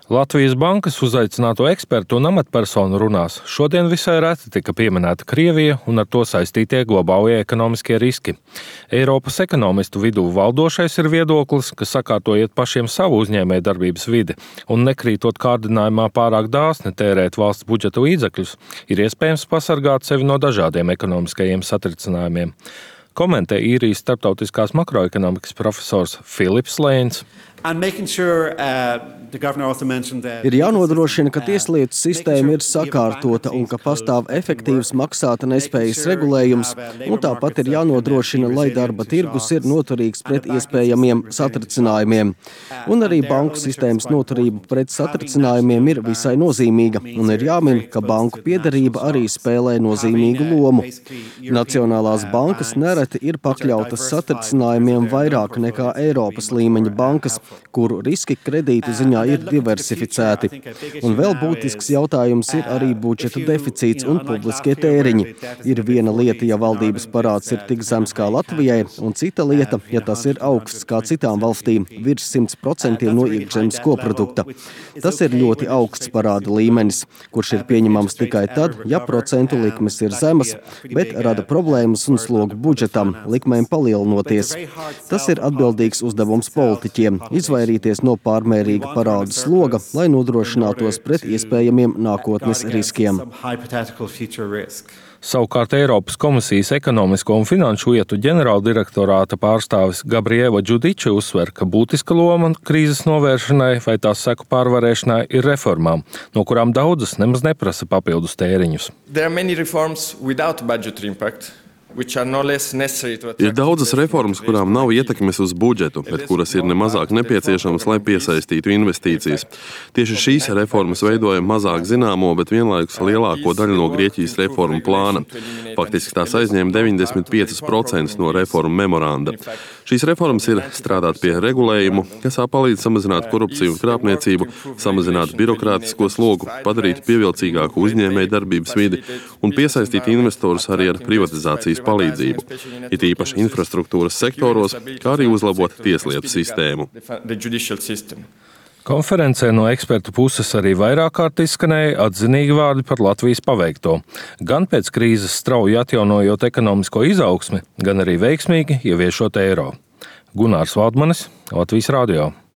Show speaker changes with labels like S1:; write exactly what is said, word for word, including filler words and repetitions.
S1: Latvijas Bankas uzaicināto ekspertu un amatpersonu runās šodien visai reti tika pieminēta Krievija un ar to saistītie globālie ekonomiskie riski. Eiropas ekonomistu vidū valdošais ir viedoklis, ka sakārtojiet pašiem savu uzņēmējdarbības vidi un nekrītot kārdinājumā pārāk dāsni tērēt valsts budžeta līdzekļus, ir iespējams pasargāt sevi no dažādiem ekonomiskajiem satricinājumiem. Komentē Īrijas starptautiskās makroekonomikas profesors Filips Lēns.
S2: Sure, uh,
S3: ir jānodrošina, ka tieslietu sistēma ir sakārtota un ka pastāv efektīvs maksāta nespējas regulējums, un tāpat ir jānodrošina, lai darba tirgus ir noturīgs pret iespējamiem satricinājumiem. Un arī banku sistēmas noturība pret satricinājumiem ir visai nozīmīga, un ir jāmin, ka banku piederība arī spēlē nozīmīgu lomu. Nacionālās bankas nereti ir pakļautas satricinājumiem vairāk nekā Eiropas līmeņa bankas, kuru riski kredītu ziņā ir diversificēti. Un vēl būtisks jautājums ir arī budžeta deficīts un publiskie tēriņi. Ir viena lieta, ja valdības parāds ir tik zems kā Latvijai, un cita lieta, ja tas ir augsts kā citām valstīm, virs simt procentiem no iekšzemes koprodukta. Tas ir ļoti augsts parāda līmenis, kurš ir pieņemams tikai tad, ja procentu likmes ir zemas, bet rada problēmas un slogu budžetam, likmēm palielinoties. Tas ir atbildīgs uzdevums politiķiem – izvairīties no pārmērīga parādu sloga, lai nodrošinātos pret iespējamiem nākotnes riskiem.
S1: Savukārt Eiropas komisijas ekonomisko un finanšu lietu ģenerāldirektorāta pārstāvis Gabriela Džudiča uzsver, ka būtiska loma krīzes novēršanai vai tās seku pārvarēšanai ir reformām, no kurām daudzas nemaz neprasa papildus tēriņus.
S4: Ir daudzas reformas, kurām nav ietekmes uz budžetu, bet kuras ir nemazāk nepieciešamas, lai piesaistītu investīcijas. Tieši šīs reformas veidoja mazāk zināmo, bet vienlaikus lielāko daļu no Grieķijas reformu plāna. Faktiski tās aizņēma deviņdesmit pieci procenti no reformu memoranda. Šīs reformas ir strādāt pie regulējumu, kas palīdz samazināt korupciju un krāpniecību, samazināt birokrātisko slogu, padarīt pievilcīgāku uzņēmēju darbības vidi un piesaistīt investorus arī ar privatizācijas palīdzību, it īpaši infrastruktūras sektoros, kā arī uzlabot tieslietu sistēmu.
S1: Konferencē no ekspertu puses arī vairāk kārt izskanēja atzinīgi vārdi par Latvijas paveikto. Gan pēc krīzes strauji atjaunojot ekonomisko izaugsmi, gan arī veiksmīgi ieviešot eiro. Gunārs Valdmanis, Latvijas radio.